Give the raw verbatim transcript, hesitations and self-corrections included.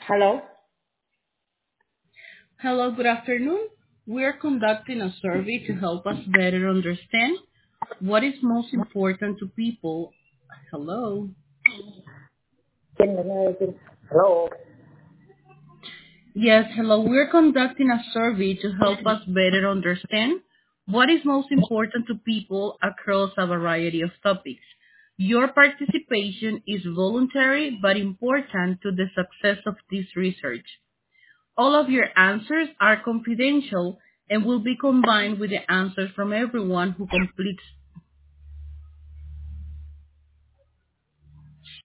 Hello? Hello, good afternoon. We are conducting a survey to help us better understand what is most important to people. Hello. Can you hear me? Hello? Yes, hello. We're conducting a survey to help us better understand what is most important to people across a variety of topics. Your participation is voluntary but important to the success of this research. All of your answers are confidential and will be combined with the answers from everyone who completes